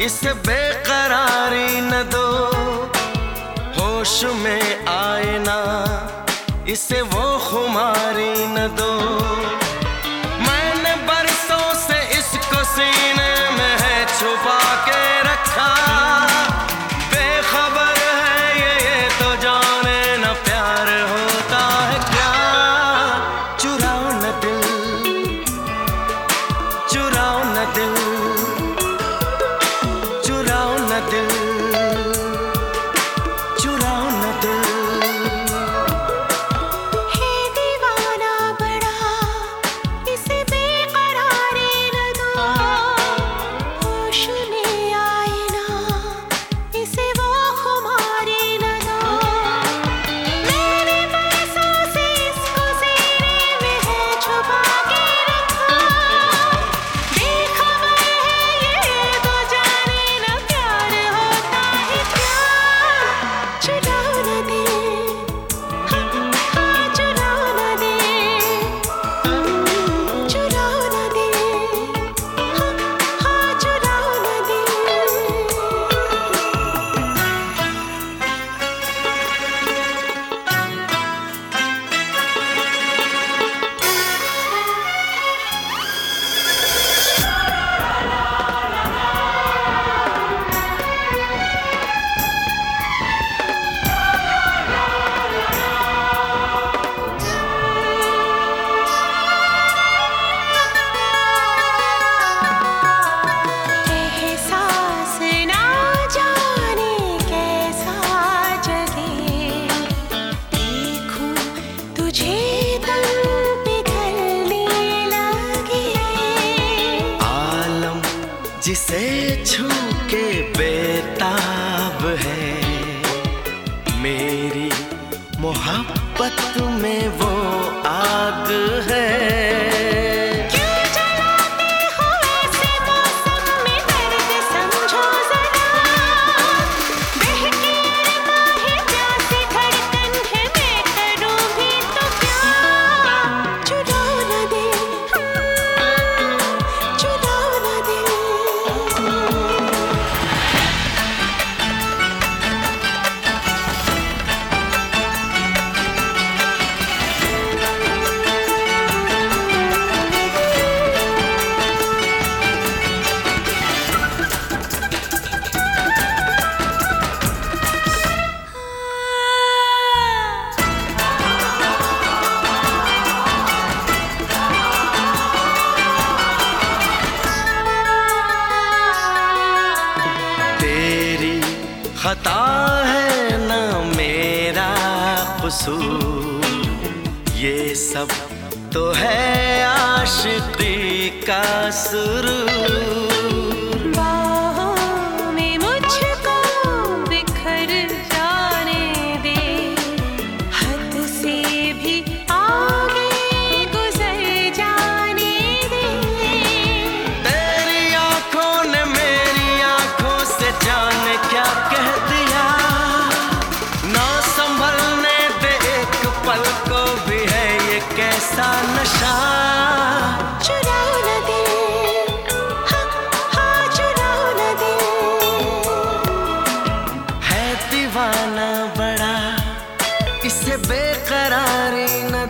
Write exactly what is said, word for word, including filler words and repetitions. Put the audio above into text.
इसे बेकरारी न दो, होश में आए ना इसे वो खुमारी न दो। मैंने बरसों से इसको सीने में है छुपा के रखा, बेखबर है ये ये तो जाने न प्यार होता है क्या। चुराओ न दिल, चुराओ न दिल, चुराओ न दिल, चुराओ न दिल। है दीवाना बड़ा, इसे बेकरारी न दो, होश में आए ना इसे वो खुमारी न दो। मैंने बरसों से इसको सीने में है छुपा के रखा, बेखबर है ये तो जाने न प्यार होता है क्या। चुराओ न दिल, हाँ हाँ चुराओ न दिल, चुराओ न दिल, हाँ हाँ चुराओ न दिल। एहसास ना जाने कैसा जगे, देखूं तुझे तन पिघलने लगे। आलम जिसे छू के बेताब है, मेरी मोहब्बत में वो आग है। क्यों जलाते हो ऐसे मौसम में दर्द समझो जरा, बहकी अरमां है प्यासी धड़कन है, मैं करूं भी तो क्या। चुराओ न दिल, चुराओ न दिल। तेरी खता है ना मेरा कसूर, ये सब तो है आशिकी का सुरूर। बाहों में मुझको बिखर जाने दे, हद से भी आगे गुजर जाने दे। तेरी आंखों ने मेरी आंखों से जाने क्या कह दिया, ना संभलने दे एक पल को भी है ये कैसा नशा। चुराओ न दिल, हाँ हाँ चुराओ न दिल। है दीवाना बड़ा, इसे बेकरारी न